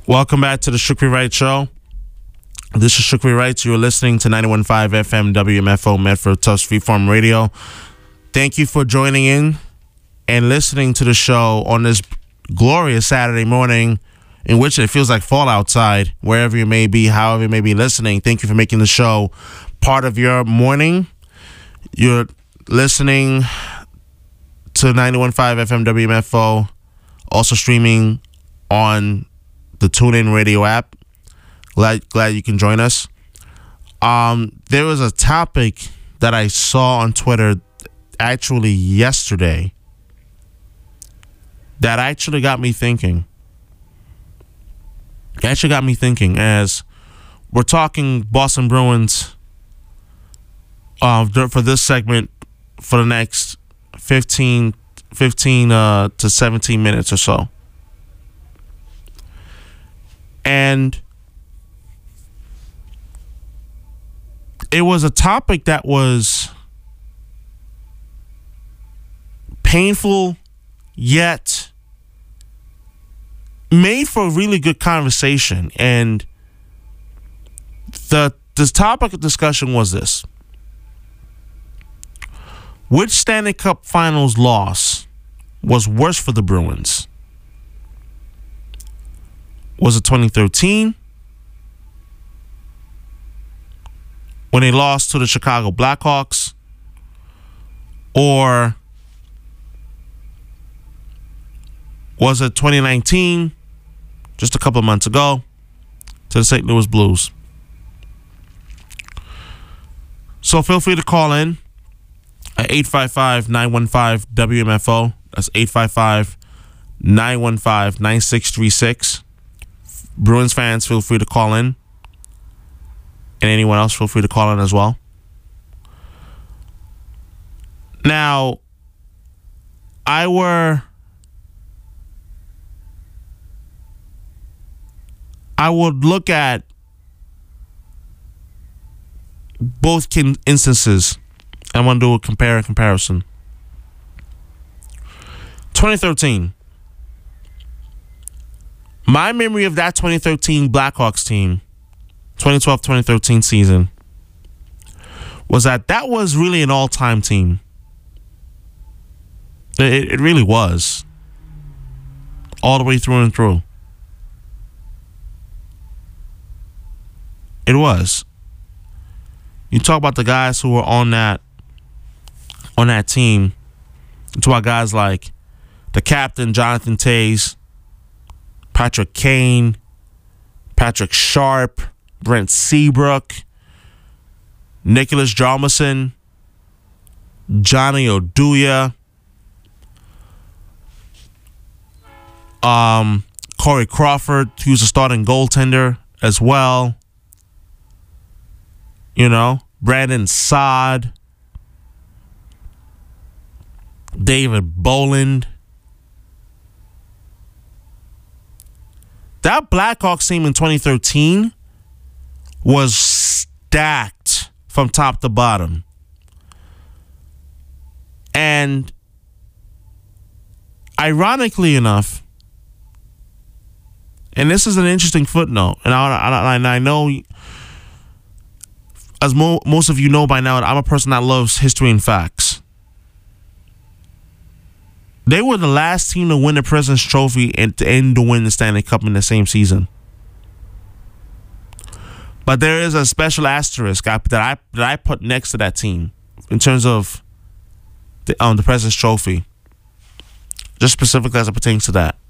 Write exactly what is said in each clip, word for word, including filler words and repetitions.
Welcome back to the Shukri Wright Show. This is Shukri Wright. You're listening to ninety-one point five F M W M F O Medford Tufts Freeform Radio. Thank you for joining in and listening to the show on this glorious Saturday morning in which it feels like fall outside, wherever you may be, however you may be listening. Thank you for making the show part of your morning. You're listening to ninety-one point five F M W M F O, also streaming on the TuneIn Radio app. Glad glad you can join us. Um, there was a topic that I saw on Twitter actually yesterday that actually got me thinking. It actually got me thinking as we're talking Boston Bruins uh, for this segment for the next fifteen, fifteen uh, to seventeen minutes or so. And it was a topic that was painful, yet made for a really good conversation. And the the topic of discussion was this: which Stanley Cup Finals loss was worse for the Bruins? Was it twenty thirteen, when they lost to the Chicago Blackhawks, or was it twenty nineteen, just a couple of months ago, to the Saint Louis Blues? So feel free to call in at eight five five, nine one five, W M F O. That's eight five five, nine one five, nine six three six. Bruins fans, feel free to call in. And anyone else, feel free to call in as well. Now, I were... I would look at both kin- instances. I want to do a compare and comparison. twenty thirteen. My memory of that twenty thirteen Blackhawks team, twenty twelve twenty thirteen season, was that that was really an all-time team. It, it really was. All the way through and through. It was. You talk about the guys who were on that on that team. You talk about guys like the captain, Jonathan Toews, Patrick Kane, Patrick Sharp, Brent Seabrook, Nicholas Hjalmarsson, Johnny Oduya, um, Corey Crawford, who's a starting goaltender as well. You know, Brandon Saad, David Boland. That Blackhawks team in twenty thirteen was stacked from top to bottom. And ironically enough, and this is an interesting footnote, and I, I, and I know, as mo- most of you know by now, I'm a person that loves history and facts. They were the last team to win the President's Trophy and to end to win the Stanley Cup in the same season. But there is a special asterisk that I that I put next to that team in terms of the, um, the President's Trophy, just specifically as it pertains to that.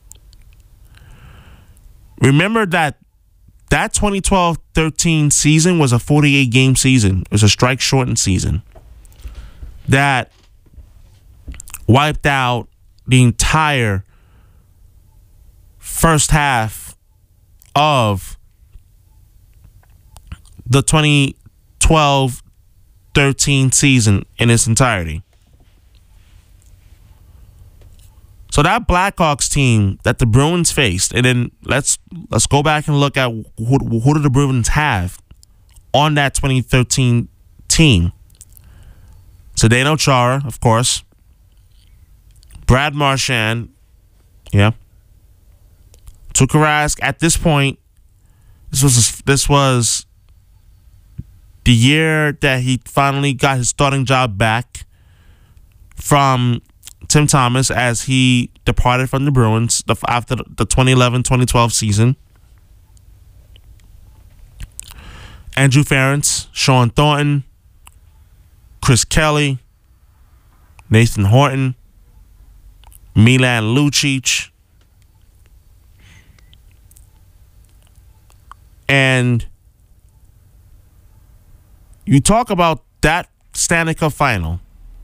Remember that that twenty twelve thirteen season was a forty-eight game season. It was a strike-shortened season that wiped out the entire first half of the twenty twelve thirteen season in its entirety. So that Blackhawks team that the Bruins faced, and then let's let's go back and look at who, who did the Bruins have on that twenty thirteen team. Zdeno Chara, of course. Brad Marchand, yeah. Tuukka Rask, at this point, this was this was the year that he finally got his starting job back from Tim Thomas as he departed from the Bruins after the twenty eleven twenty twelve season. Andrew Ference, Sean Thornton, Chris Kelly, Nathan Horton, Milan Lucic, and you talk about that Stanley Cup final.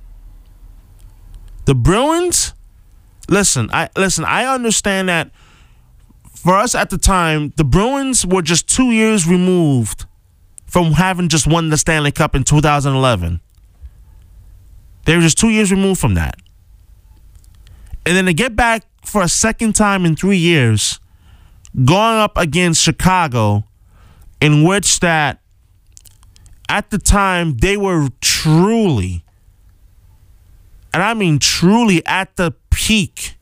The Bruins, listen, I listen, I understand that for us at the time, the Bruins were just two years removed from having just won the Stanley Cup in two thousand eleven. They were just two years removed from that. And then to get back for a second time in three years, going up against Chicago, in which that at the time they were truly, and I mean truly at the peak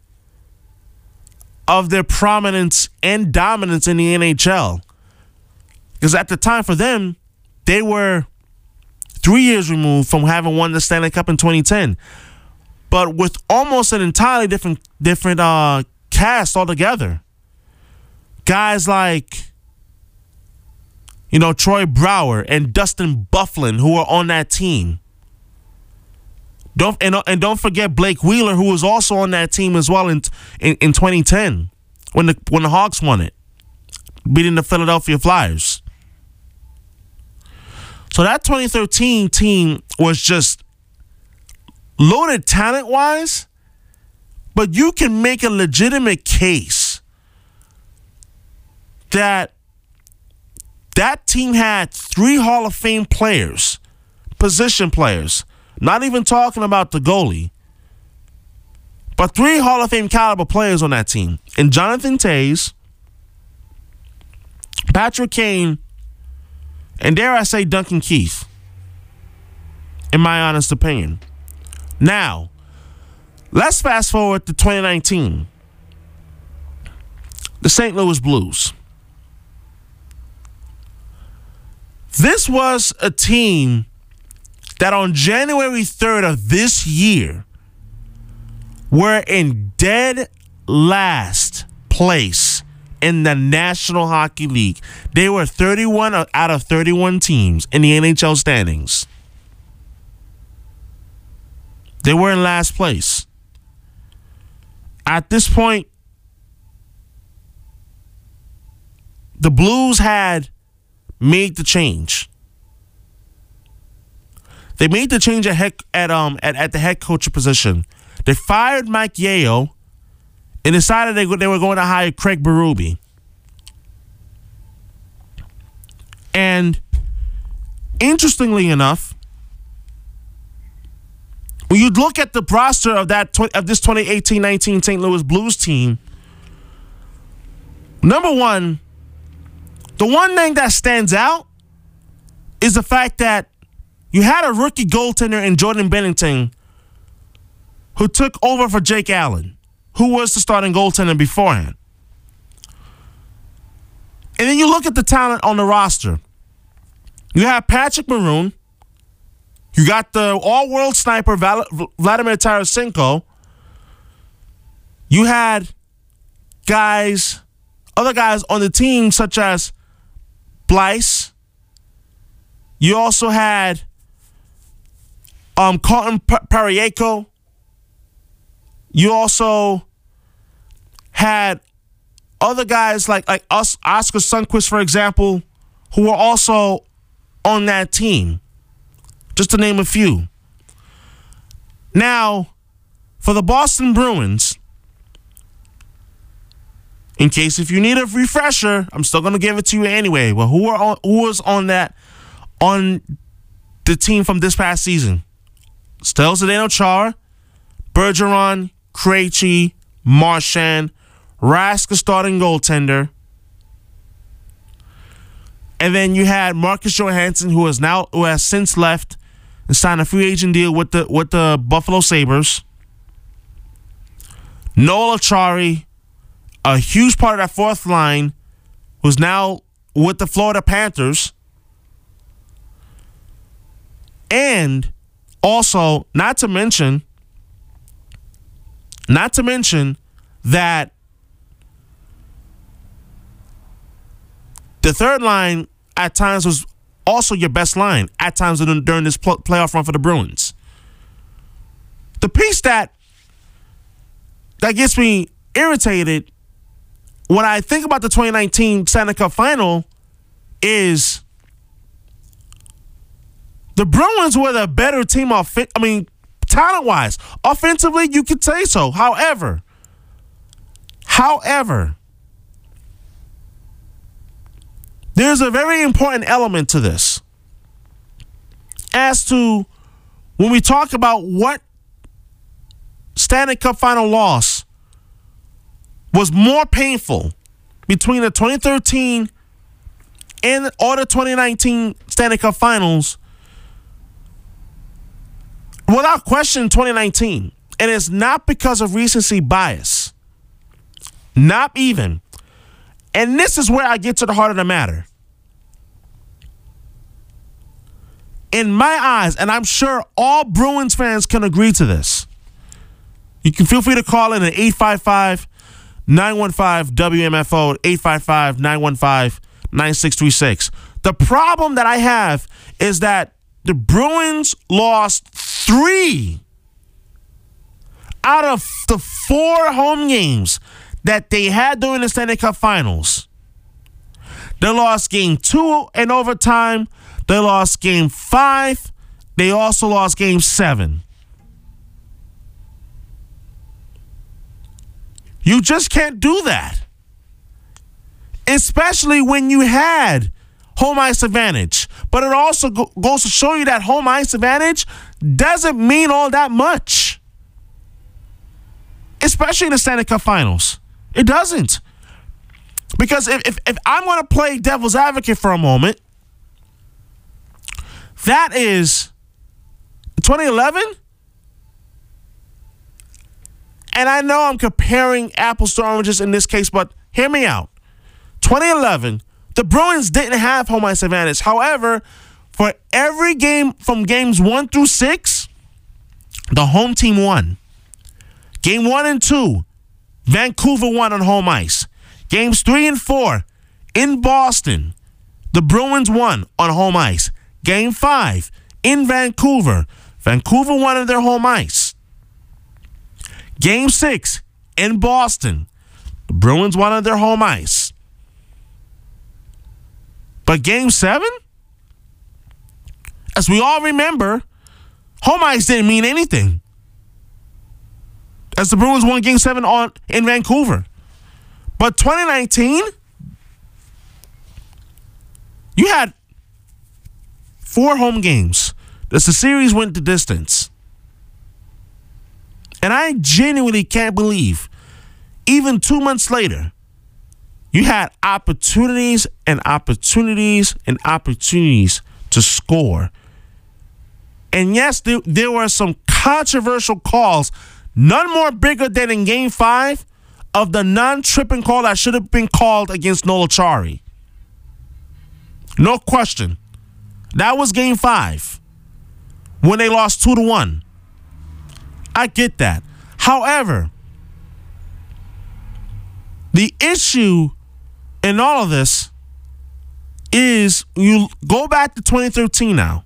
of their prominence and dominance in the N H L. Because at the time for them, they were three years removed from having won the Stanley Cup in twenty ten. But with almost an entirely different different uh, cast altogether. Guys like, you know, Troy Brouwer and Dustin Byfuglien, who were on that team. Don't and, and don't forget Blake Wheeler, who was also on that team as well in in, in twenty ten when the when the Hawks won it, beating the Philadelphia Flyers. So that twenty thirteen team was just loaded talent-wise, but you can make a legitimate case that that team had three Hall of Fame players, position players, not even talking about the goalie, but three Hall of Fame caliber players on that team. And Jonathan Toews, Patrick Kane, and dare I say Duncan Keith, in my honest opinion. Now, let's fast forward to twenty nineteen. The Saint Louis Blues. This was a team that on January third of this year were in dead last place in the National Hockey League. They were thirty-one out of thirty-one teams in the N H L standings. They were in last place. At this point, the Blues had made the change. They made the change at head, at um at, at the head coach position. They fired Mike Yeo and decided they, they were going to hire Craig Berube. And interestingly enough, when you look at the roster of that of this twenty eighteen nineteen Saint Louis Blues team, number one, the one thing that stands out is the fact that you had a rookie goaltender in Jordan Binnington who took over for Jake Allen, who was the starting goaltender beforehand. And then you look at the talent on the roster. You have Patrick Maroon. You got the all-world sniper Val- Vladimir Tarasenko. You had guys, other guys on the team such as Blyce. You also had um, Colton P- Parayko. You also had other guys like like us, Oscar Sundqvist, for example, who were also on that team, just to name a few. Now, for the Boston Bruins, in case if you need a refresher, I'm still going to give it to you anyway. Well, who are on, who was on that on the team from this past season? Still Zdeno Chara, Bergeron, Krejci, Marchand, Rask, starting goaltender. And then you had Marcus Johansson, who is now who has since left and signed a free agent deal with the with the Buffalo Sabres. Noel Acciari, a huge part of that fourth line was now with the Florida Panthers. And also, not to mention, not to mention that the third line at times was also your best line at times during this pl- playoff run for the Bruins. The piece that that gets me irritated when I think about the twenty nineteen Stanley Cup Final is the Bruins were the better team. Off- I mean, talent-wise, offensively, you could say so. However, however, there's a very important element to this as to when we talk about what Stanley Cup Final loss was more painful between the twenty thirteen and or the twenty nineteen Stanley Cup Finals. Without question, twenty nineteen. And it's not because of recency bias. Not even. And this is where I get to the heart of the matter. In my eyes, and I'm sure all Bruins fans can agree to this, you can feel free to call in at eight five five, nine one five, W M F O, eight five five, nine one five, nine six three six. The problem that I have is that the Bruins lost three out of the four home games that they had during the Stanley Cup Finals. They lost game two in overtime. They lost game five. They also lost game seven. You just can't do that. Especially when you had home ice advantage. But it also go- goes to show you that home ice advantage doesn't mean all that much. Especially in the Stanley Cup Finals. It doesn't. Because if, if, if I'm going to play devil's advocate for a moment, that is twenty eleven. And I know I'm comparing apples to oranges in this case, but hear me out. twenty eleven, the Bruins didn't have home ice advantage. However, for every game from games one through six, the home team won. Game one and two, Vancouver won on home ice. Games three and four, in Boston, the Bruins won on home ice. Game five, in Vancouver, Vancouver won on their home ice. Game six, in Boston, the Bruins won on their home ice. But game seven, as we all remember, home ice didn't mean anything, as the Bruins won game seven on in Vancouver. But twenty nineteen, you had four home games. As the series went the distance. And I genuinely can't believe, even two months later, you had opportunities and opportunities and opportunities to score. And yes, there, there were some controversial calls, none more bigger than in game five of the non-tripping call that should have been called against Noel Acciari. No question. That was game five when they lost two to one. I get that. However, the issue in all of this is you go back to twenty thirteen now.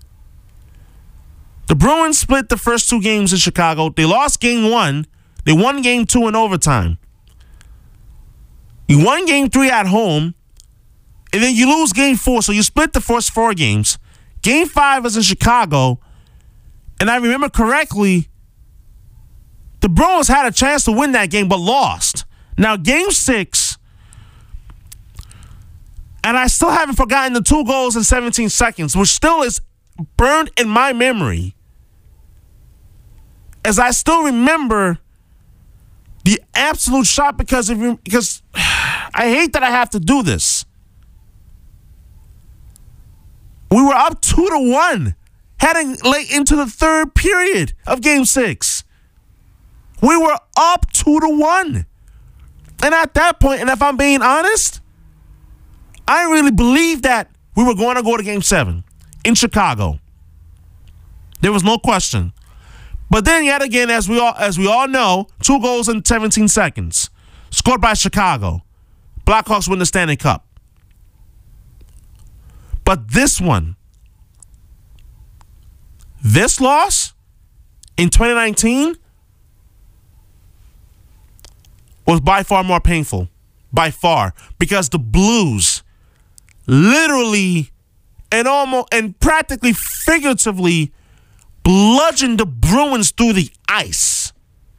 The Bruins split the first two games in Chicago. They lost game one. They won game two in overtime. You won game three at home, and then you lose game four. So you split the first four games. Game five is in Chicago, and I remember correctly, the Bruins had a chance to win that game but lost. Now, game six, and I still haven't forgotten the two goals in seventeen seconds, which still is burned in my memory, as I still remember the absolute shot because of because I hate that I have to do this. We were up two to one, heading late into the third period of game six. We were up two to one. And at that point, and if I'm being honest, I really believed that we were going to go to game seven in Chicago. There was no question. But then yet again, as we all as we all know, two goals in seventeen seconds. Scored by Chicago. Blackhawks win the Stanley Cup. But this one, this loss in twenty nineteen was by far more painful. By far. Because the Blues literally and almost and practically figuratively bludgeoned the Bruins through the ice.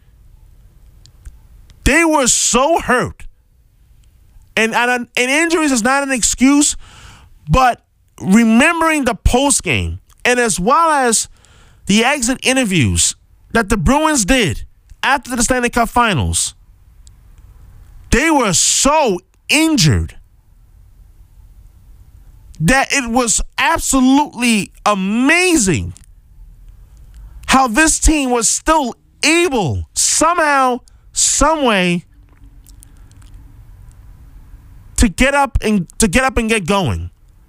They were so hurt. And, and, and injuries is not an excuse, but remembering the postgame and as well as the exit interviews that the Bruins did after the Stanley Cup Finals, they were so injured that it was absolutely amazing how this team was still able somehow, some way to get up and to get up and get going.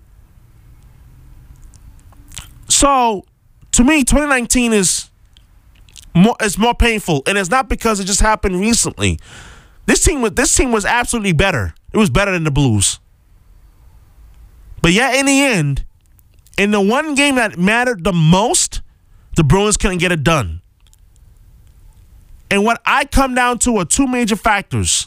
So, to me, twenty nineteen is more is more painful, and it's not because it just happened recently. This team was this team was absolutely better. It was better than the Blues. But yet, in the end, in the one game that mattered the most, the Bruins couldn't get it done. And what I come down to are two major factors.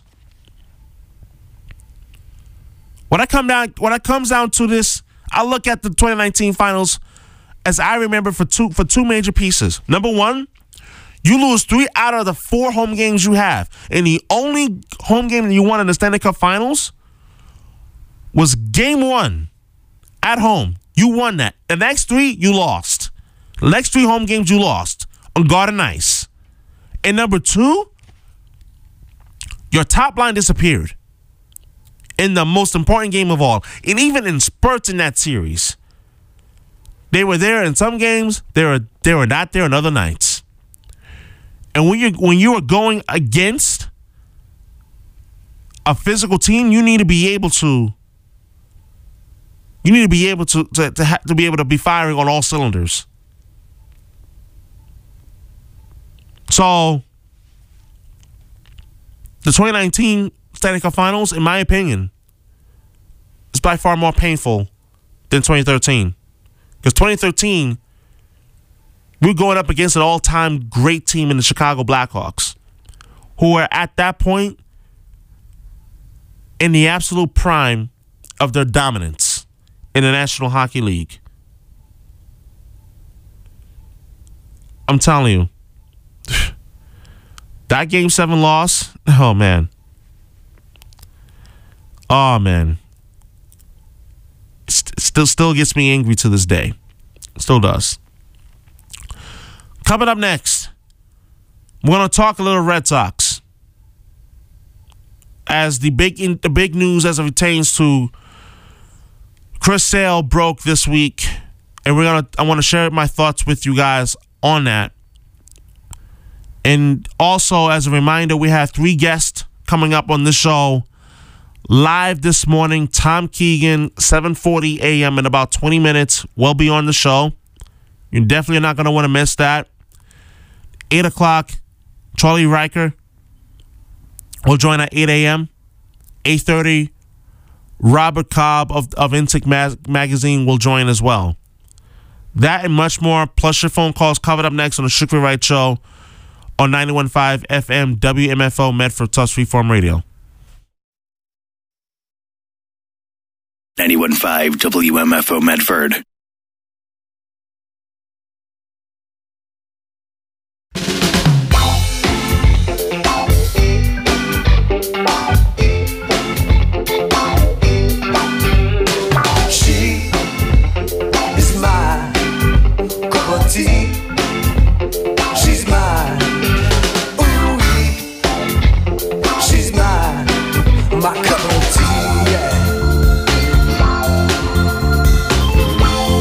When I come down, when it comes down to this, I look at the twenty nineteen finals as I remember for two for two major pieces. Number one, you lose three out of the four home games you have, and the only home game that you won in the Stanley Cup Finals was Game One at home. You won that. The next three, you lost. The next three home games you lost on Garden Ice. And number two, your top line disappeared in the most important game of all. And even in spurts in that series. They were there in some games, they were they were not there in other nights. And when you when you are going against a physical team, you need to be able to you need to be able to to to, ha- to be able to be firing on all cylinders. So, the twenty nineteen Stanley Cup Finals, in my opinion, is by far more painful than twenty thirteen. Because twenty thirteen, we're going up against an all-time great team in the Chicago Blackhawks, who were at that point in the absolute prime of their dominance in the National Hockey League. I'm telling you, that Game seven loss, oh, man. Oh, man. It still, still gets me angry to this day. Still does. Coming up next, we're going to talk a little Red Sox. As the big in, the big news as it pertains to Chris Sale broke this week, and we're gonna I want to share my thoughts with you guys on that. And also, as a reminder, we have three guests coming up on this show live this morning. Tom Keegan, seven forty a.m. in about twenty minutes, will be on the show. You're definitely not going to want to miss that. eight o'clock, Charlie Riker will join at eight a.m. eight thirty, Robert Cobb of, of Intic Mag- Magazine will join as well. That and much more, plus your phone calls covered up next on the Strictly Right Show on ninety-one point five F M W M F O Medford Tusk Freeform Radio. ninety-one point five W M F O Medford. She is my cup of tea. She's mine. Ooh, she's mine. My cup of tea. Yeah.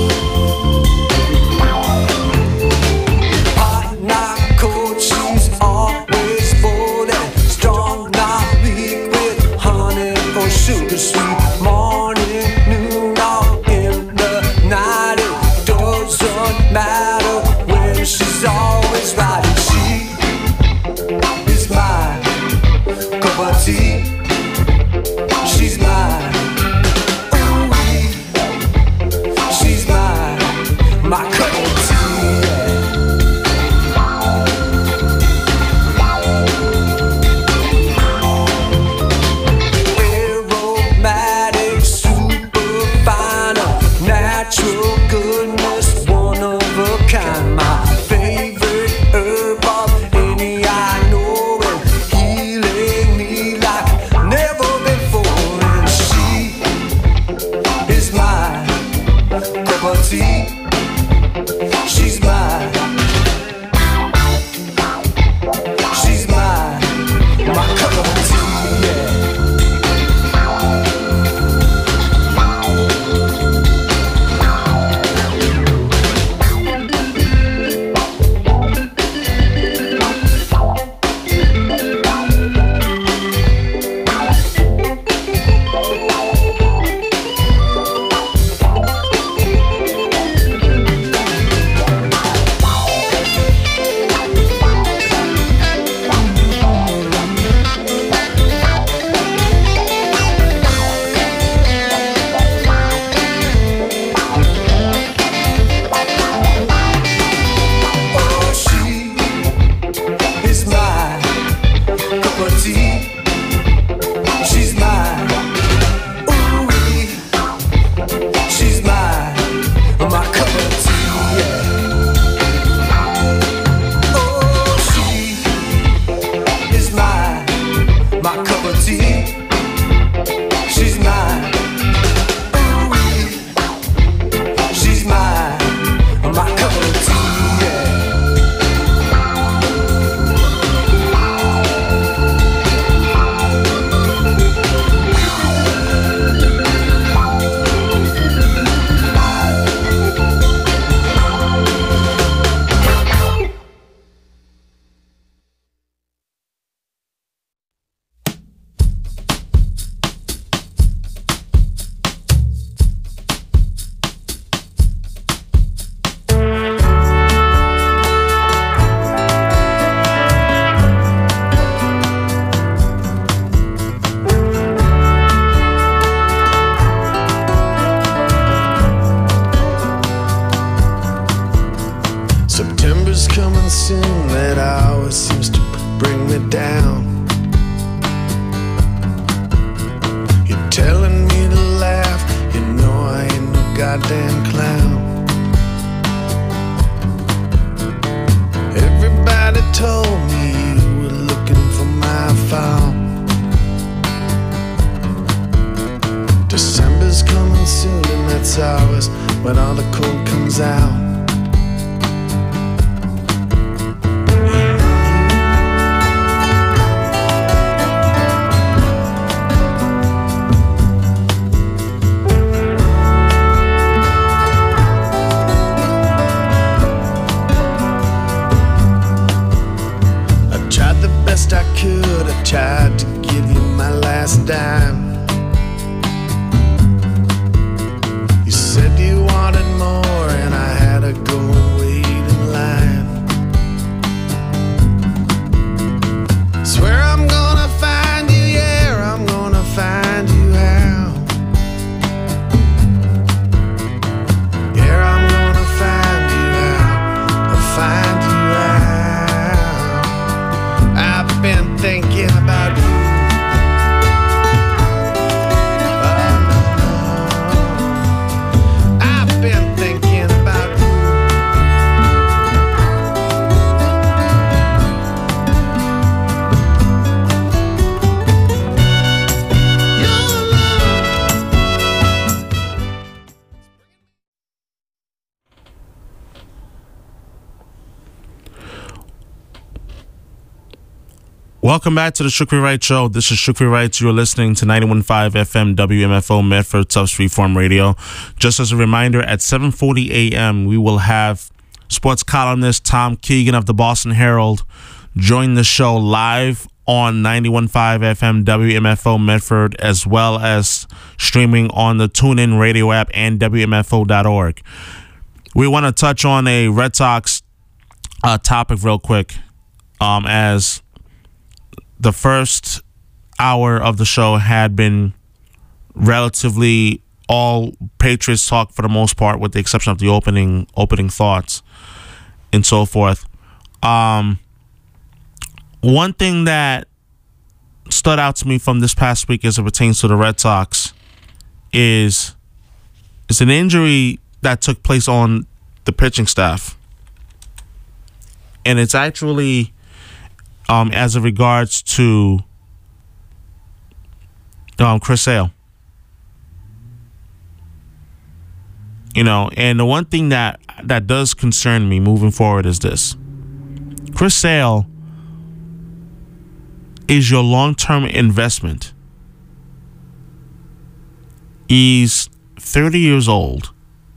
cup of tea. She's mine. Ooh-wee. She's mine. My cup of tea. Aromatic, super fine, natural goodness, one of a kind. My favorite herb of any I know, and healing me like never before. And she is my cup of tea. She's mine. She's mine. My cup of tea. Yeah. Oh, she is my cup of tea. She's mine. Ooh-wee. She's mine. My cup of tea. Yeah. Oh, she is mine. My cup of tea. She's mine. Ooh-wee. She's mine. My cup of tea. Yeah. September's coming soon, that hour seems to bring me down. You're telling me to laugh, you know I ain't no goddamn clown. Everybody told me you were looking for my phone. December's coming soon, and that's ours when all the cold comes out. I tried the best I could, I tried to give you my last dime. You said you wanted more, and I had to go and wait in line. Swear I'm gonna find you, yeah, I'm gonna find you how. Yeah, I'm gonna find you out, I'll find you out. I've been thinking about you. Oh, no, no. I've been thinking about you. Your Welcome back to the Shukri Wright Show. This is Shukri Wright. You're listening to ninety-one point five F M W M F O Medford Tufts Freeform Radio. Just as a reminder, at seven forty a.m. we will have sports columnist Tom Keegan of the Boston Herald join the show live on ninety-one point five F M W M F O Medford, as well as streaming on the TuneIn radio app and W M F O dot org. We want to touch on a Red Sox uh, topic real quick, um, as the first hour of the show had been relatively all Patriots talk for the most part, with the exception of the opening opening thoughts and so forth. Um, one thing that stood out to me from this past week as it pertains to the Red Sox is it's an injury that took place on the pitching staff. And it's actually um, as it regards to um, Chris Sale. You know, and the one thing that, that does concern me moving forward is this. Chris Sale is your long-term investment. He's thirty years old.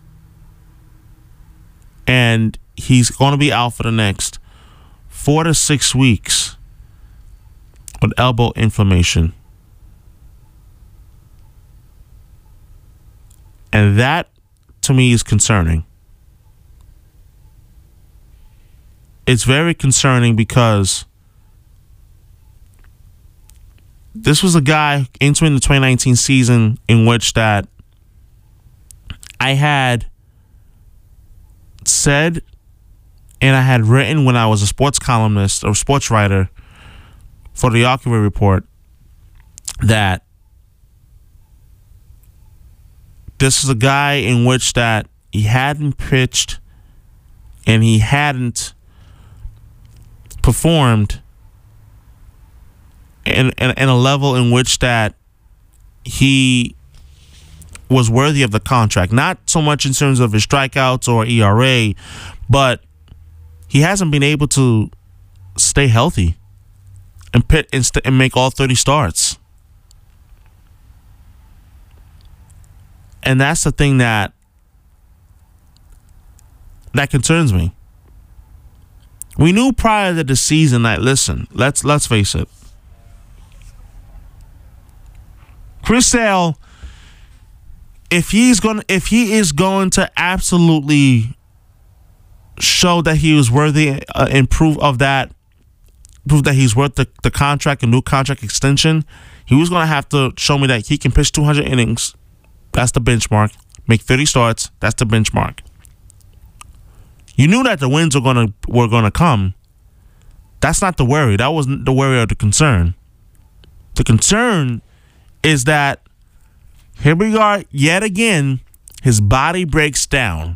And he's going to be out for the next four to six weeks with elbow inflammation. And that, to me, is concerning. It's very concerning because this was a guy entering the twenty nineteen season in which that I had said and I had written when I was a sports columnist or sports writer for the Archive Report that this is a guy in which that he hadn't pitched and he hadn't performed in, in, in a level in which that he was worthy of the contract. Not so much in terms of his strikeouts or E R A, but he hasn't been able to stay healthy and pit and, st- and make all thirty starts. And that's the thing that that concerns me. We knew prior to the season that, listen, let's let's face it. Chris Sale, if he's going if he is going to absolutely show that he was worthy uh, and prove of that, prove that he's worth the, the contract, a new contract extension, he was going to have to show me that he can pitch two hundred innings. That's the benchmark. Make thirty starts. That's the benchmark. You knew that the wins were gonna were gonna come. That's not the worry. That wasn't the worry or the concern. The concern is that here we are yet again. His body breaks down.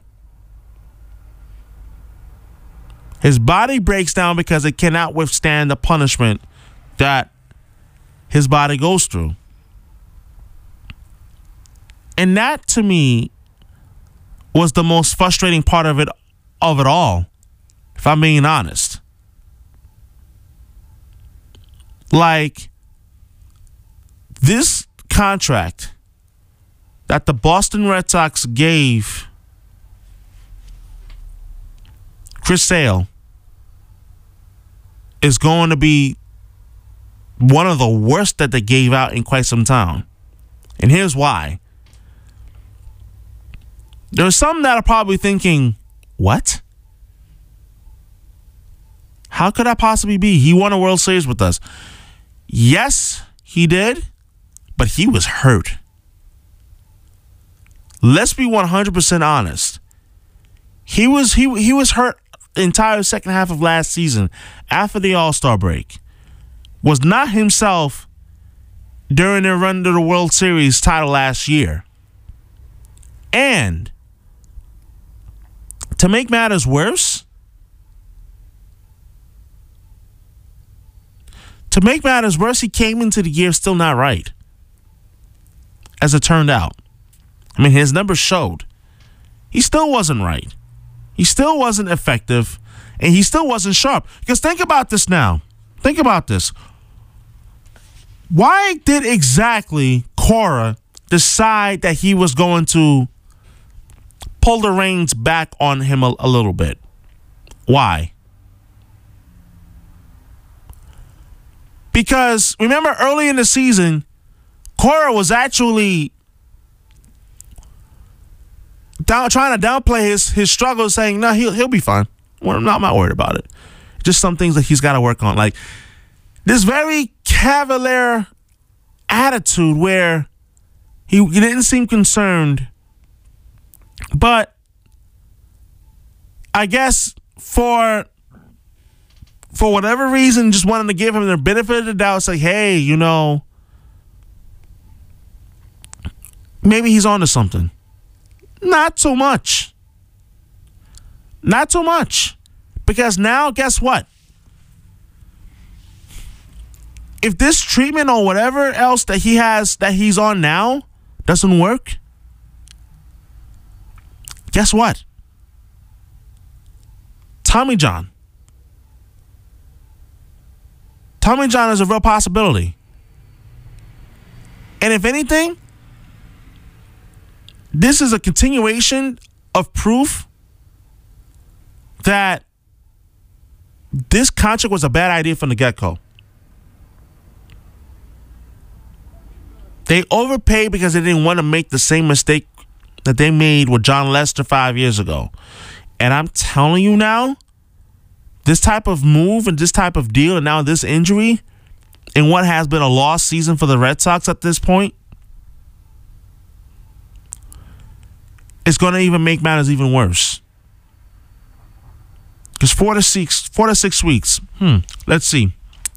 His body breaks down because it cannot withstand the punishment that his body goes through. And that, to me, was the most frustrating part of it of it all, if I'm being honest. Like, this contract that the Boston Red Sox gave Chris Sale is going to be one of the worst that they gave out in quite some time. And here's why. There's some that are probably thinking, what? How could that possibly be? He won a World Series with us. Yes, he did, but he was hurt. Let's be one hundred percent honest. He was he he was hurt the entire second half of last season after the All-Star break. Was not himself during their run to the World Series title last year. And to make matters worse, to make matters worse, he came into the year still not right, as it turned out. I mean, his numbers showed. He still wasn't right. He still wasn't effective, and he still wasn't sharp. Because think about this now. Think about this. Why did exactly Cora decide that he was going to pull the reins back on him a, a little bit? Why? Because remember early in the season, Cora was actually down, trying to downplay his his struggles, saying, "No, he'll he'll be fine. Well, I'm not, I'm not worried about it. Just some things that he's got to work on." Like this very cavalier attitude where he, he didn't seem concerned. But I guess for for whatever reason, just wanted to give him the benefit of the doubt. Say, hey, you know, maybe he's onto something. Not so much. Not so much. Because now, guess what? If this treatment or whatever else that he has, that he's on now, doesn't work, guess what? Tommy John. Tommy John is a real possibility. And if anything, this is a continuation of proof that this contract was a bad idea from the get-go. They overpaid because they didn't want to make the same mistake that they made with John Lester five years ago. And I'm telling you now, this type of move and this type of deal and now this injury in what has been a lost season for the Red Sox at this point, it's going to even make matters even worse. Because four to six, four to six weeks. Hmm. Let's see.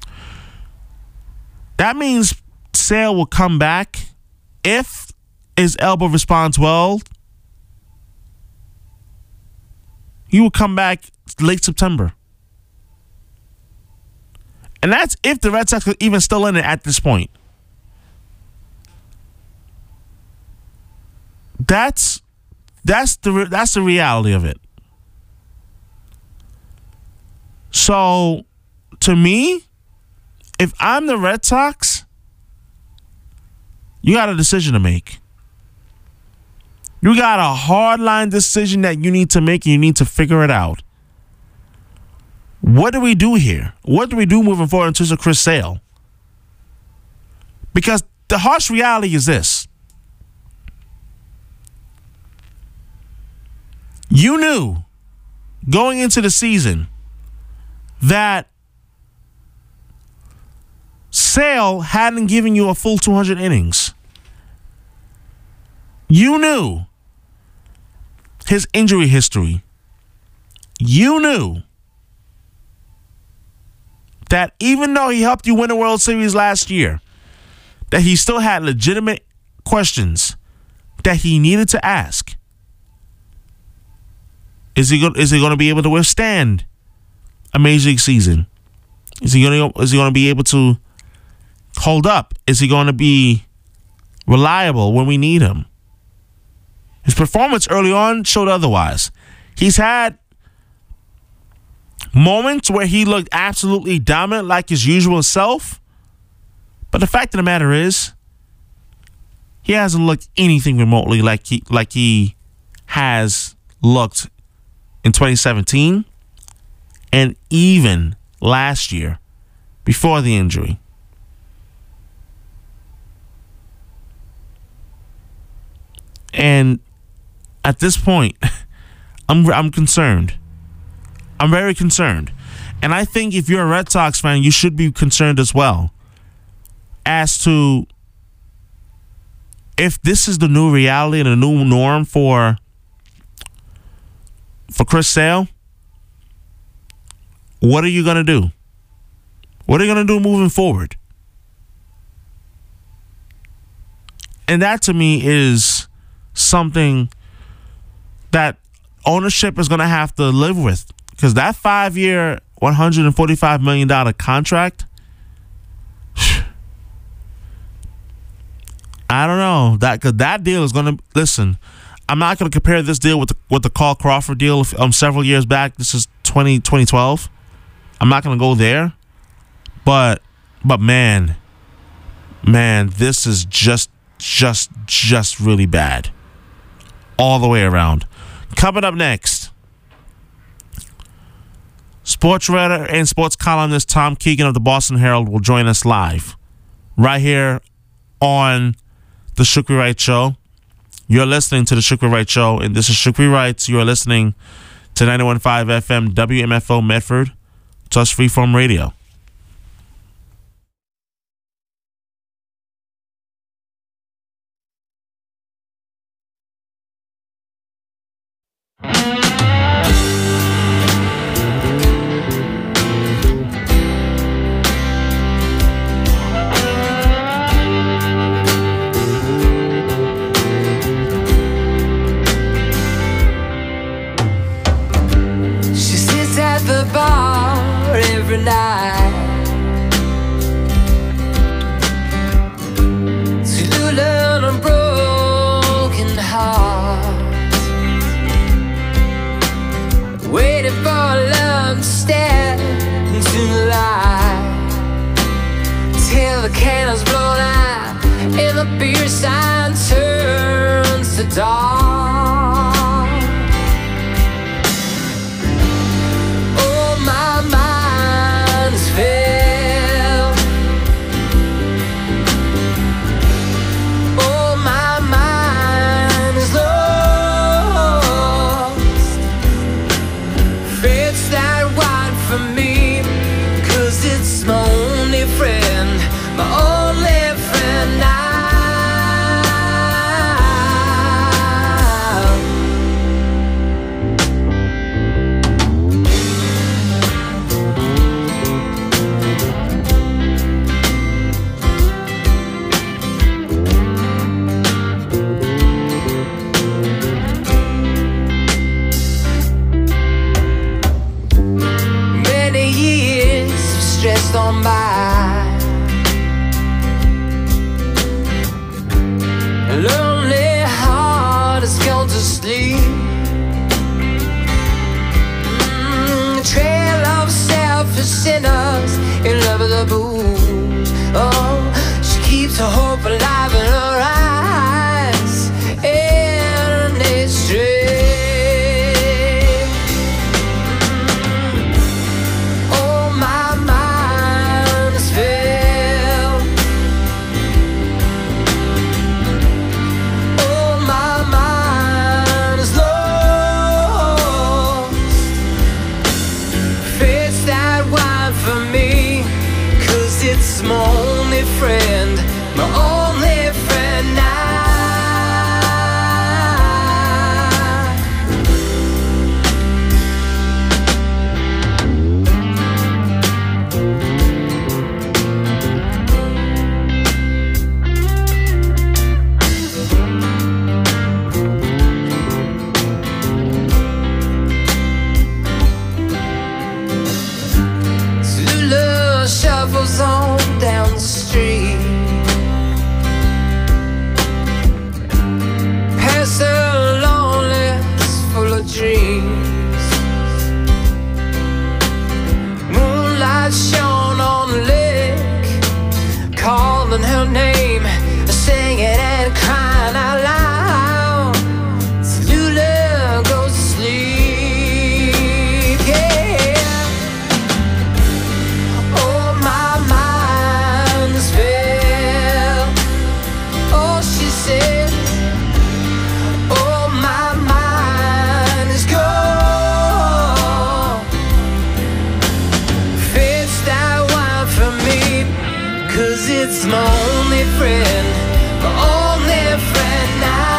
That means Sale will come back if his elbow responds well. He will come back late September. And that's if the Red Sox are even still in it at this point. That's that's the that's the reality of it. So, to me, if I'm the Red Sox, you got a decision to make. You got a hardline decision that you need to make, and you need to figure it out. What do we do here? What do we do moving forward in terms of Chris Sale? Because the harsh reality is this. You knew going into the season that Sale hadn't given you a full two hundred innings. You knew his injury history. You knew that even though he helped you win the World Series last year, that he still had legitimate questions that he needed to ask. Is he go- is he going to be able to withstand a major league season? Is he going to is he going to be able to hold up? Is he going to be reliable when we need him? His performance early on showed otherwise. He's had moments where he looked absolutely dominant like his usual self. But the fact of the matter is, he hasn't looked anything remotely like he like he has looked in twenty seventeen and even last year before the injury. And at this point, I'm I'm concerned. I'm very concerned. And I think if you're a Red Sox fan, you should be concerned as well as to if this is the new reality and the new norm for for Chris Sale. What are you going to do? What are you going to do moving forward? And that to me is something that ownership is going to have to live with, because that five-year, one hundred forty-five million dollars contract, I don't know. That, cause that deal is going to, listen, I'm not going to compare this deal with the, with the Carl Crawford deal um, several years back. This is twenty twelve. I'm not going to go there. But, but man, man, this is just, just, just really bad. All the way around. Coming up next, sports writer and sports columnist Tom Keegan of the Boston Herald will join us live right here on the Shukri Wright Show. You're listening to the Shukri Wright Show, and this is Shukri Wright. You are listening to ninety-one point five F M W M F O Medford, Touch Freeform Radio. and the beer sign turns to dawn. Oh, my mind's filled. Oh, my mind is lost. Fate's that wide for me, 'cause it's my only friend, my only friend now. Many years stressed on by, a lonely heart has gone to sleep. Mm, a trail of selfish sinners in love with the booze. Oh, she keeps her hope alive in her eyes, and they stray. Oh, my mind is filled. Oh, my mind is lost. Fate's that wide for me, 'cause it's my only friend, my only friend now. Zulu shuffles on down the street, past her loneliness full of dreams. Moonlight shone on the lake, calling her name, singing and crying out loud. Zulu goes to sleep, yeah. Oh, my mind is filled. Oh, she says. Oh, my mind is gone. Fate's that wide for me, 'cause it's my only friend, my only friend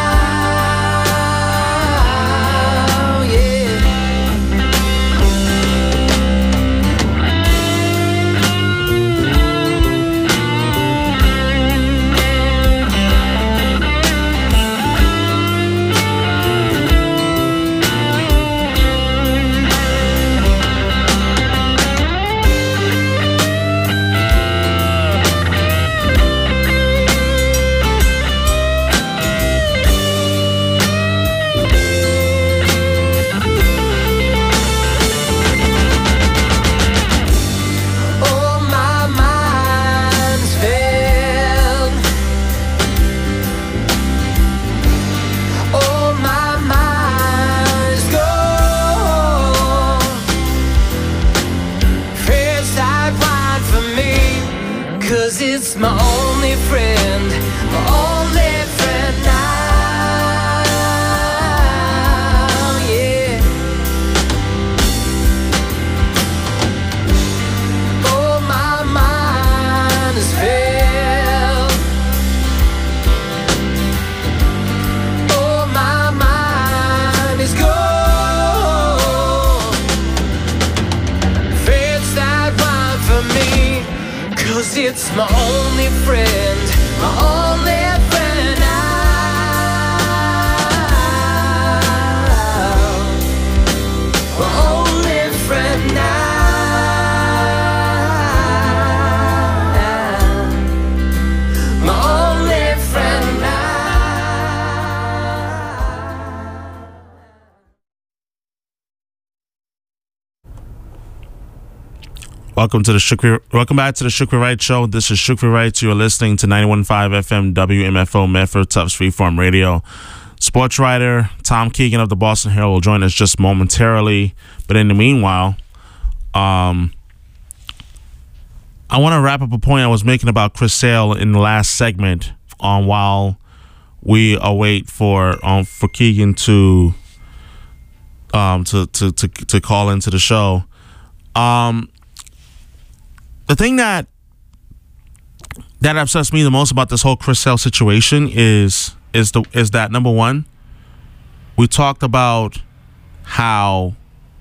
now, yeah. Oh, my mind's filled. Oh, my mind's gone. Fate's that wide for me, 'cause it's my only friend, my only friend now, yeah. Oh, my mind is filled. Oh, my mind is gone. Fate's that wide for me, 'cause it's my only friend, my only friend now, my only friend now, my only friend now. Welcome to the Shukri, welcome back to the Shukri Wright Show. This is Shukri Wright. You're listening to ninety-one point five F M W M F O Medford, Tufts Freeform Radio. Sports writer Tom Keegan of the Boston Herald will join us just momentarily. But in the meanwhile, um, I want to wrap up a point I was making about Chris Sale in the last segment on while we await for um for Keegan to um to to to, to call into the show. Um, the thing that that upsets me the most about this whole Chris Sale situation is is the is that number one, we talked about how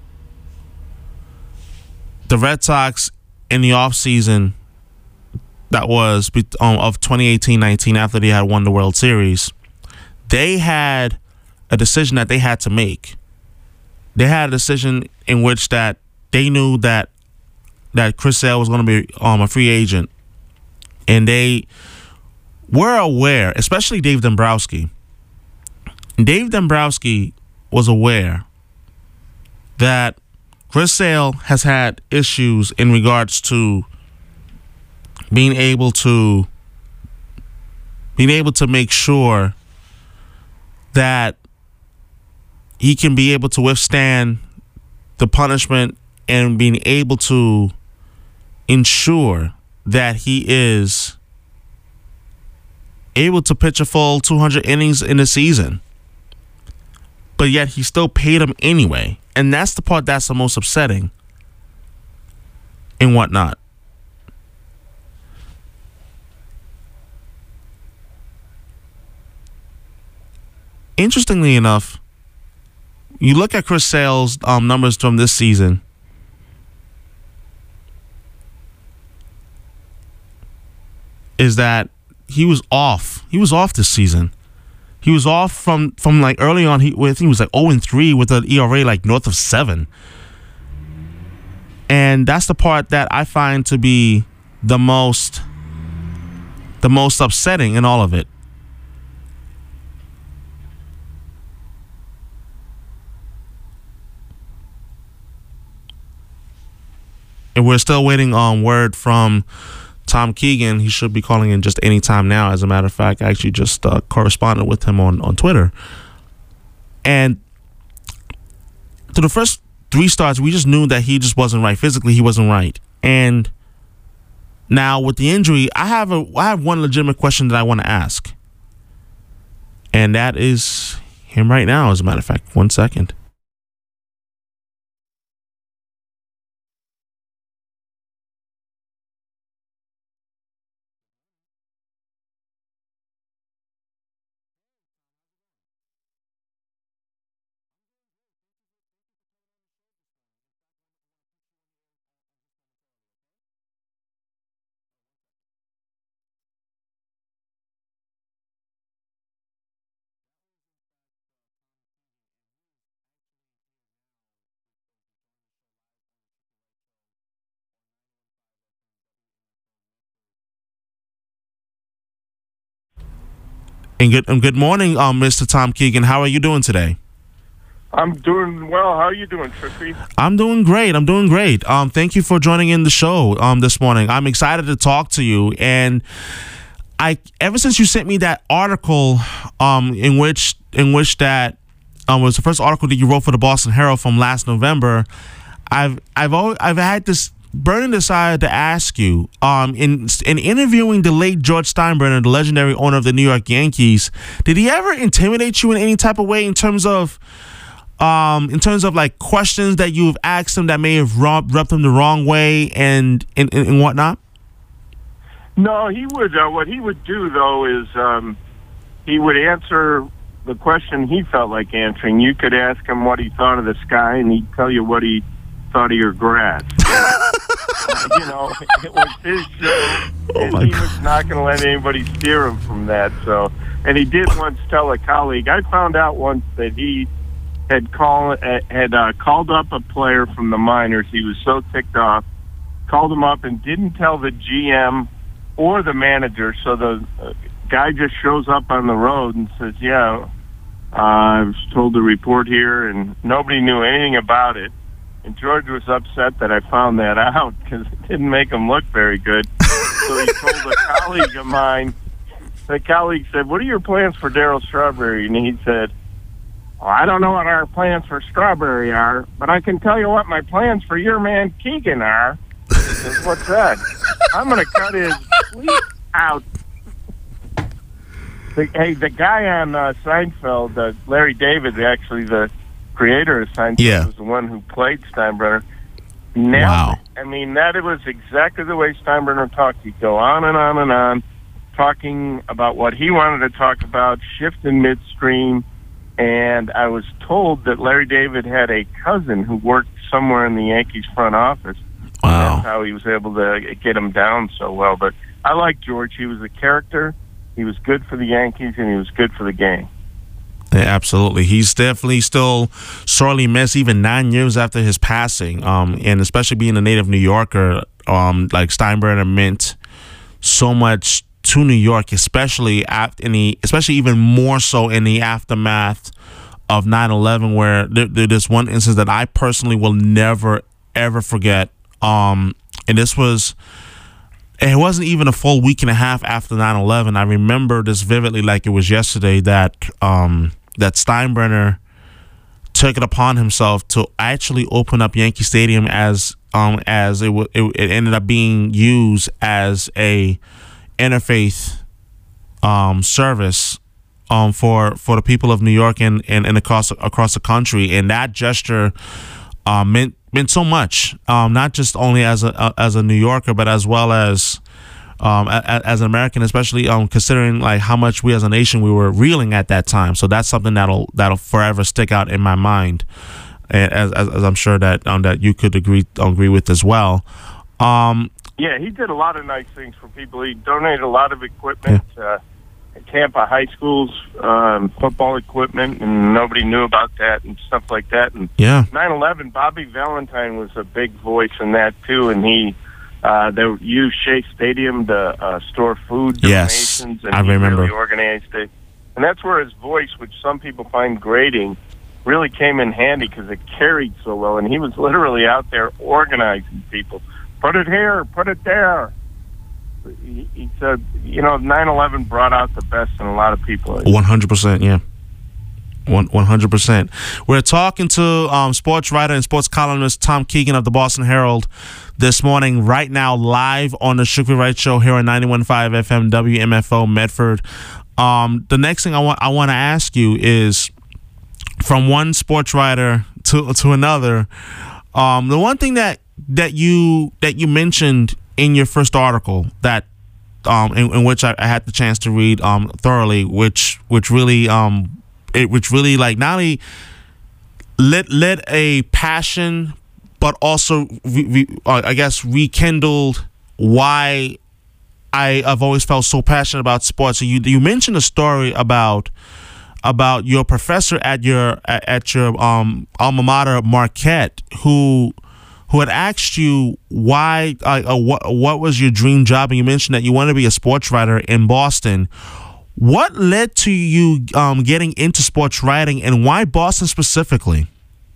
the Red Sox in the offseason that was um, of twenty eighteen nineteen, after they had won the World Series, they had a decision that they had to make. They had a decision in which that they knew that that Chris Sale was going to be um, a free agent, and they were aware, especially Dave Dombrowski. Dave Dombrowski was aware that Chris Sale has had issues in regards to being able to being able to make sure that he can be able to withstand the punishment and being able to ensure that he is able to pitch a full two hundred innings in a season. But yet he still paid him anyway. And that's the part that's the most upsetting and whatnot. Interestingly enough, you look at Chris Sale's um, numbers from this season. Is that he was off. He was off this season. He was off from, from like early on. He, I think he was like oh and three with an E R A like north of seven. And that's the part that I find to be the most, the most upsetting in all of it. And we're still waiting on word from Tom Keegan. He should be calling in just any time now. As a matter of fact, I actually just uh, corresponded with him on, on Twitter. And through the first three starts, we just knew that he just wasn't right. Physically, he wasn't right. And now with the injury, I have a I have one legitimate question that I want to ask. And that is him right now, as a matter of fact. One second. And good, and good morning, um, Mister Tom Keegan. How are you doing today? I'm doing well. How are you doing, Trippy? I'm doing great. I'm doing great. Um, thank you for joining in the show um this morning. I'm excited to talk to you. And I, ever since you sent me that article, um, in which in which that um was the first article that you wrote for the Boston Herald from last November, I've I've always, I've had this burning desire to ask you, um, in in interviewing the late George Steinbrenner, the legendary owner of the New York Yankees, did he ever intimidate you in any type of way in terms of, um, in terms of like questions that you've asked him that may have rubbed, rubbed him the wrong way and and, and whatnot? No, he would. Uh, what he would do though is um, he would answer the question he felt like answering. You could ask him what he thought of the sky, and he'd tell you what he thought of your grass. uh, you know, it was his show, oh and my he God. was not going to let anybody steer him from that. So, and he did once tell a colleague. I found out once that he had call had uh, called up a player from the minors. He was so ticked off, called him up and didn't tell the G M or the manager. So the uh, guy just shows up on the road and says, "Yeah, uh, I was told to report here," and nobody knew anything about it. And George was upset that I found that out because it didn't make him look very good. So he told a colleague of mine, the colleague said, what are your plans for Darryl Strawberry? And he said, well, I don't know what our plans for Strawberry are, but I can tell you what my plans for your man Keegan are. He says, what's that? I'm going to cut his sleep out. The, hey, the guy on uh, Seinfeld, uh, Larry David, actually the creator of Seinfeld, yeah. was the one who played Steinbrenner. Now, wow. I mean, that it was exactly the way Steinbrenner talked. He'd go on and on and on, talking about what he wanted to talk about, shift in midstream. And I was told that Larry David had a cousin who worked somewhere in the Yankees front office. Wow. That's how he was able to get him down so well. But I like George. He was a character. He was good for the Yankees, and he was good for the game. Yeah, absolutely. He's definitely still sorely missed even nine years after his passing. Um, and especially being a native New Yorker, um, like Steinbrenner meant so much to New York, especially after in the, especially even more so in the aftermath of nine eleven, where there, there's one instance that I personally will never ever forget. Um, and this was, it wasn't even a full week and a half after nine eleven. I remember this vividly like it was yesterday, that um, that Steinbrenner took it upon himself to actually open up Yankee Stadium as um, as it, w- it it ended up being used as a interfaith um, service um, for for the people of New York and, and, and across across the country. And that gesture uh, meant meant so much, um, not just only as a uh, as a New Yorker, but as well as um, a, as an American, especially um, considering like how much we as a nation we were reeling at that time. So that's something that'll that'll forever stick out in my mind, and as, as, as I'm sure that um, that you could agree agree with as well. Um, yeah, he did a lot of nice things for people. He donated a lot of equipment. Yeah. Uh, Tampa High School's um, football equipment, and nobody knew about that and stuff like that. And yeah, nine eleven, Bobby Valentine was a big voice in that too, and he uh, they used Shea Stadium to uh, store food yes, donations, and I he remember. really organized it. And that's where his voice, which some people find grating, really came in handy because it carried so well, and he was literally out there organizing people. Put it here, put it there. He, he said, you know, nine eleven brought out the best in a lot of people. one hundred percent, yeah. One, 100%. We're talking to um, sports writer and sports columnist Tom Keegan of the Boston Herald this morning, right now, live on the Sugar Wright Show here on ninety-one point five F M W M F O Medford. Um, the next thing I want I want to ask you is, from one sports writer to to another, um, the one thing that that you that you mentioned in your first article that um, in, in which I, I had the chance to read um, thoroughly, which which really um, it which really like not only lit lit a passion, but also re, re, uh, I guess rekindled why I I've always felt so passionate about sports. So you you mentioned a story about about your professor at your at, at your um, alma mater, Marquette, who. who had asked you why, uh, uh, what, what was your dream job, and you mentioned that you want to be a sports writer in Boston. What led to you um, getting into sports writing, and why Boston specifically?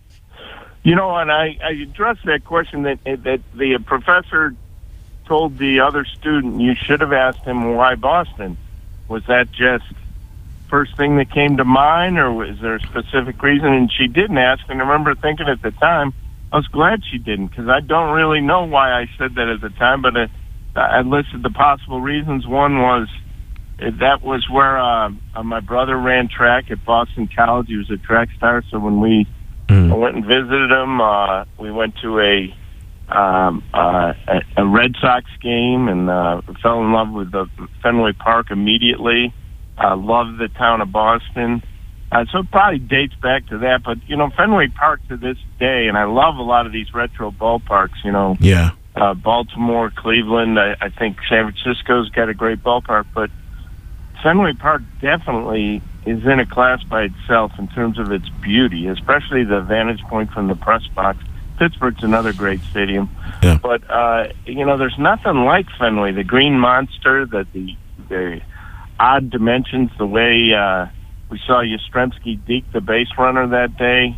You know, and I, I addressed that question that that the professor told the other student, you should have asked him why Boston. Was that just first thing that came to mind, or was there a specific reason? And she didn't ask, and I remember thinking at the time, I was glad she didn't, because I don't really know why I said that at the time, but it, I listed the possible reasons. One was that was where uh, uh, my brother ran track at Boston College. He was a track star, so when we mm. went and visited him, uh, we went to a, um, uh, a a Red Sox game and uh, fell in love with the Fenway Park immediately. Uh, loved the town of Boston. Uh, so it probably dates back to that. But, you know, Fenway Park to this day, and I love a lot of these retro ballparks, you know. Yeah. Uh, Baltimore, Cleveland, I, I think San Francisco's got a great ballpark. But Fenway Park definitely is in a class by itself in terms of its beauty, especially the vantage point from the press box. Pittsburgh's another great stadium. Yeah. But, uh, you know, there's nothing like Fenway. The green monster, the, the, the odd dimensions, the way... Uh, We saw Yastrzemski deke the base runner that day.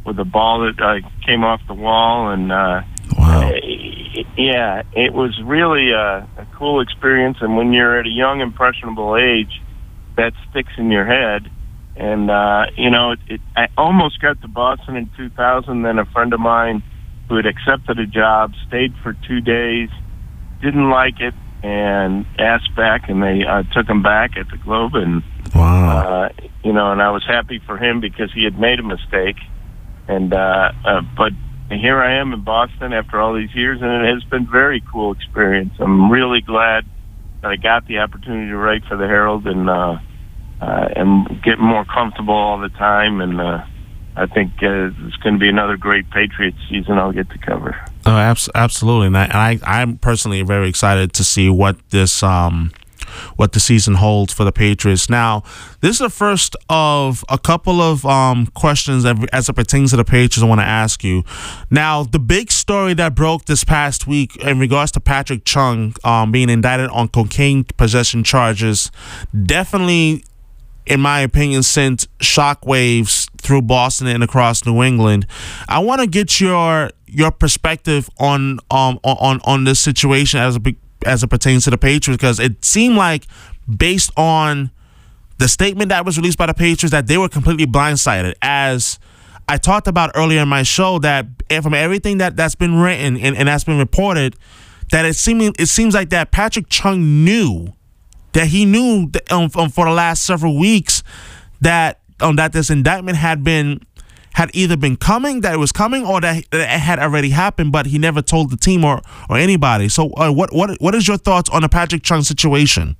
with a ball that uh, came off the wall, and uh, wow, uh, yeah, it was really a, a cool experience. And when you're at a young, impressionable age, that sticks in your head. And uh, you know, it, it, I almost got to Boston in two thousand. Then a friend of mine who had accepted a job stayed for two days, didn't like it, and asked back, and they uh, took him back at the Globe. And wow, uh, you know, and I was happy for him because he had made a mistake. And uh, uh, but here I am in Boston after all these years, and it has been a very cool experience. I'm really glad that I got the opportunity to write for the Herald, and uh, uh, am getting more comfortable all the time. And uh, I think uh, it's going to be another great Patriots season I'll get to cover. Oh, abs- absolutely, and I, I, I'm personally very excited to see what this um, what the season holds for the Patriots. Now, this is the first of a couple of um, questions that, as it pertains to the Patriots, I want to ask you. Now, the big story that broke this past week in regards to Patrick Chung um, being indicted on cocaine possession charges definitely, in my opinion, sent shockwaves through Boston and across New England. I want to get your your perspective on um on on this situation as a as it pertains to the Patriots, because it seemed like, based on the statement that was released by the Patriots, that they were completely blindsided. As I talked about earlier in my show, that from everything that that's been written and, and that's been reported, that it seeming it seems like that Patrick Chung knew. That he knew that, um, um, for the last several weeks that um, that this indictment had been had either been coming, that it was coming, or that it had already happened, but he never told the team or, or anybody. So, uh, what what what is your thoughts on the Patrick Chung situation?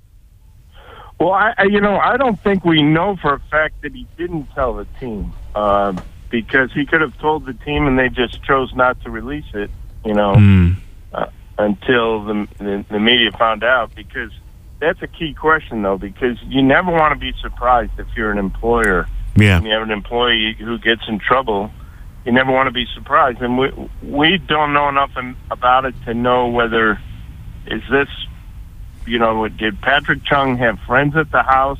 Well, I, I you know I don't think we know for a fact that he didn't tell the team, uh, because he could have told the team and they just chose not to release it. You know, mm. uh, until the, the the media found out, because. That's a key question, though, because you never want to be surprised if you're an employer. Yeah. And you have an employee who gets in trouble. You never want to be surprised. And we we don't know enough about it to know whether, is this, you know, did Patrick Chung have friends at the house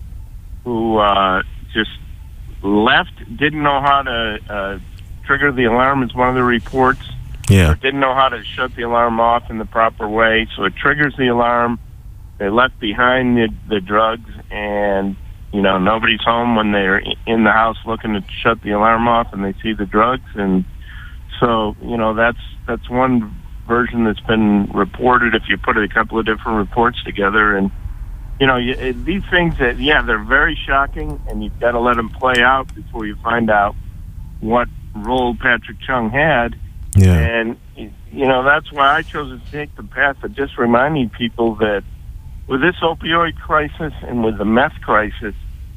who uh, just left, didn't know how to uh, trigger the alarm, is one of the reports. Yeah. Or didn't know how to shut the alarm off in the proper way, so it triggers the alarm. They left behind the, the drugs, and, you know, nobody's home when they're in the house looking to shut the alarm off, and they see the drugs. And so, you know, that's that's one version that's been reported if you put a couple of different reports together. And, you know, you, it, these things, that yeah, they're very shocking, and you've got to let them play out before you find out what role Patrick Chung had. Yeah. And, you know, that's why I chose to take the path of just reminding people that with this opioid crisis and with the meth crisis,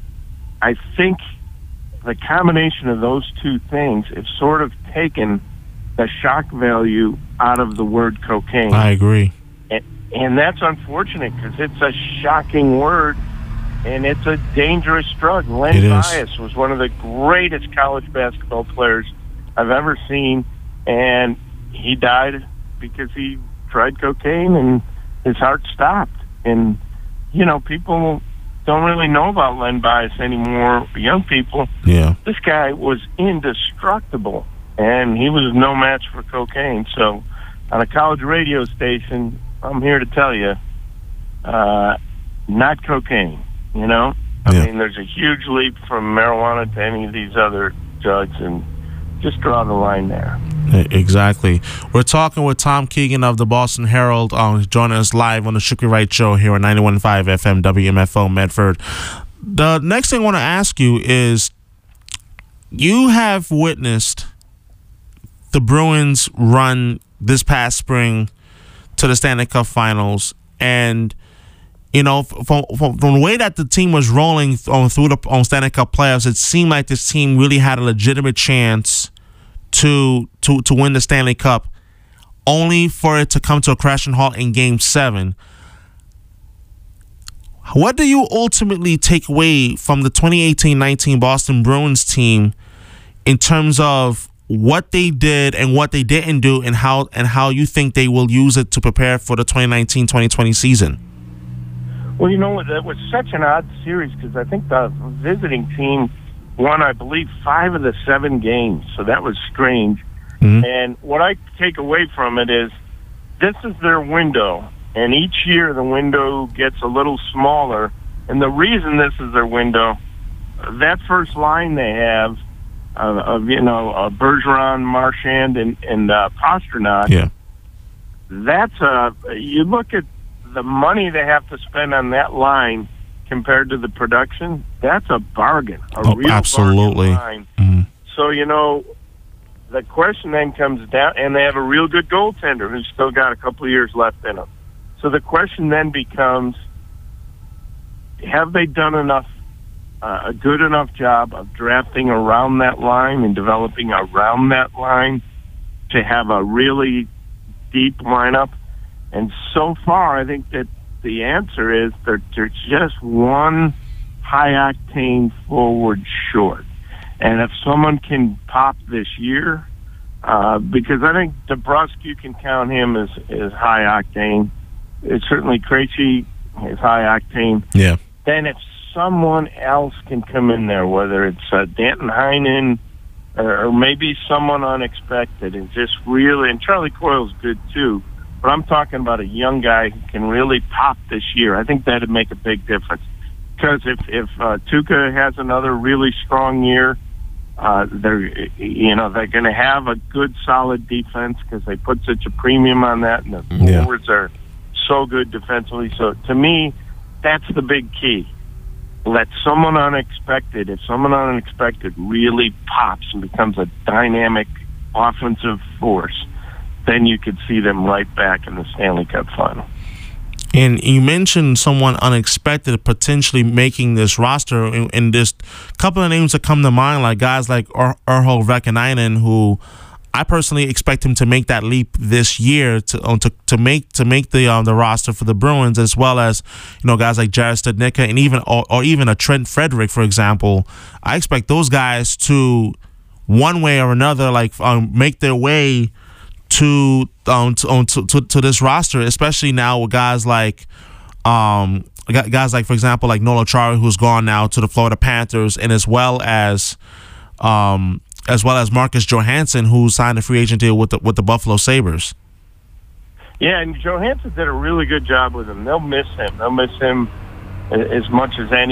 I think the combination of those two things have sort of taken the shock value out of the word cocaine. I agree. And, and that's unfortunate, because it's a shocking word, and it's a dangerous drug. Len Bias was one of the greatest college basketball players I've ever seen, and he died because he tried cocaine and his heart stopped. And, you know, people don't really know about Len Bias anymore, young people. Yeah. This guy was indestructible, and he was no match for cocaine. So on a college radio station, I'm here to tell you, uh, not cocaine, you know? I yeah. mean, there's a huge leap from marijuana to any of these other drugs, and just draw the line there. Exactly. We're talking with Tom Keegan of the Boston Herald, um, joining us live on the Shooky Wright Show here on ninety-one point five F M W M F O Medford. The next thing I want to ask you is, you have witnessed the Bruins run this past spring to the Stanley Cup Finals, and you know, from, from, from the way that the team was rolling on through the on Stanley Cup playoffs, it seemed like this team really had a legitimate chance to to to win the Stanley Cup, only for it to come to a crashing halt in Game Seven. What do you ultimately take away from the twenty eighteen nineteen Boston Bruins team in terms of what they did and what they didn't do, and how and how you think they will use it to prepare for the twenty nineteen twenty twenty season? Well, you know, that was such an odd series, because I think the visiting team won, I believe, five of the seven games. So that was strange. Mhm. And what I take away from it is this is their window. And each year the window gets a little smaller. And the reason this is their window, that first line they have uh, of, you know, uh, Bergeron, Marchand, and, and uh, Pastrnak, Yeah. that's a, you look at the money they have to spend on that line compared to the production, that's a bargain. A Oh, real absolutely. bargain line. Mhm. So, you know, the question then comes down, and they have a real good goaltender who's still got a couple of years left in him. So the question then becomes, have they done enough, uh, a good enough job of drafting around that line and developing around that line to have a really deep lineup? And so far, I think that the answer is they're, they're just one high-octane forward short. And if someone can pop this year, uh, because I think DeBrusque, you can count him as, as high-octane. It's certainly Krejci is high-octane. Yeah. Then if someone else can come in there, whether it's uh, Danton Heinen or, or maybe someone unexpected, and just really, and Charlie Coyle's good too, but I'm talking about a young guy who can really pop this year. I think that'd make a big difference. Because if if uh, Tuukka has another really strong year, uh, they're you know they're going to have a good, solid defense because they put such a premium on that, and the Yeah. forwards are so good defensively. So to me, that's the big key. Let someone unexpected, if someone unexpected really pops and becomes a dynamic offensive force, then you could see them right back in the Stanley Cup final. And you mentioned someone unexpected potentially making this roster, and, and there's a couple of names that come to mind, like guys like Ur- Urho Vakanainen, who I personally expect him to make that leap this year to uh, to, to make to make the um, the roster for the Bruins, as well as you know guys like Jared Studnicka and even or, or even a Trent Frederick, for example. I expect those guys to one way or another like um, make their way to um to, um, to to to this roster, especially now with guys like um guys like for example like Noel Acciari, who's gone now to the Florida Panthers, and as well as um as well as Marcus Johansson, who signed a free agent deal with the with the Buffalo Sabres. Yeah, and Johansson did a really good job with him. They'll miss him. They'll miss him as much as any.